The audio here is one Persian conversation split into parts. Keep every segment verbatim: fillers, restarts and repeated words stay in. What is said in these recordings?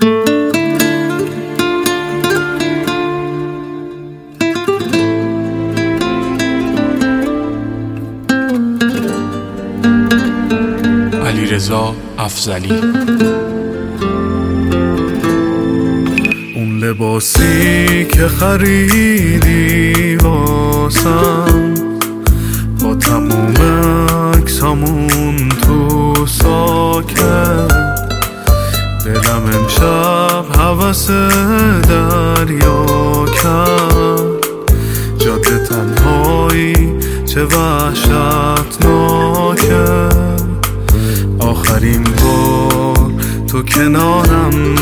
علیرضا افضلی. اون لباسی که خریدی واسم با تموم عکسامون تو ساکت، دلم امشب هوس دریا کرد. جاده تنهایی چه وحشتناکه، آخرین بار تو کنارم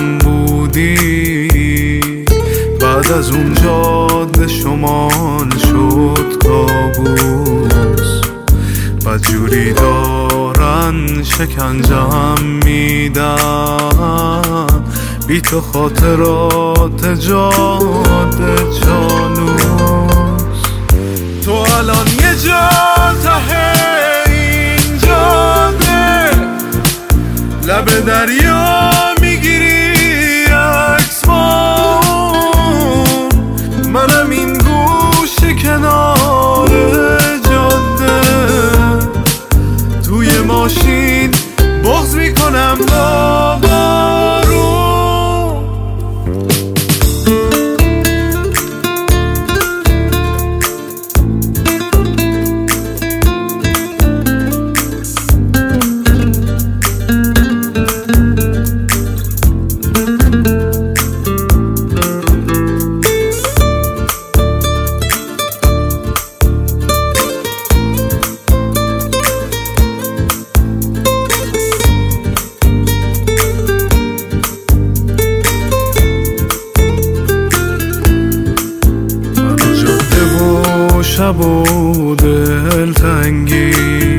بودی، بعد از اون جاده شمال شد کابوس. بدجوری دارن شکنجم میدن، بی تو خاطرات جاده جانوس. تو الان یه جا ته این جاده، لب دریا میگیری عکس با منم این گوشه کنار جاده، توی ماشین بغض میکنم با بارون. شب و دلتنگی،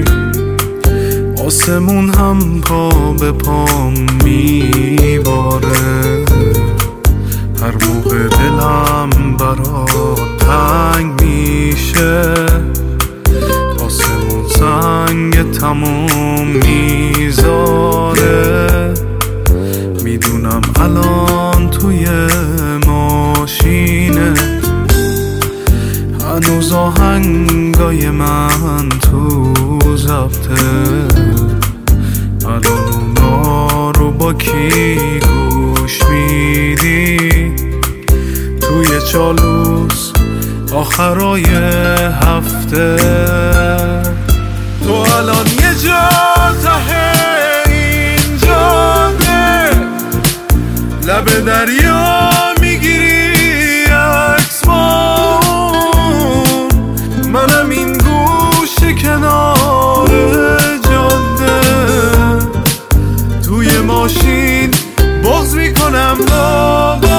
آسمون هم پا به پام میباره. هر موقع دلم برات تنگ میشه، آسمون سنگ تموم میذاره. میدونم الان توی ماشینه، هنوز آهنگای من تو ضبطه. الان اونا رو با کی گوش میدی؟ توی چالوس آخرای هفته. تو الان یه جا ته این جاده، لب دریا میگیری عکس با منم این گوشه کنار جاده، توی ماشین بغض میکنم با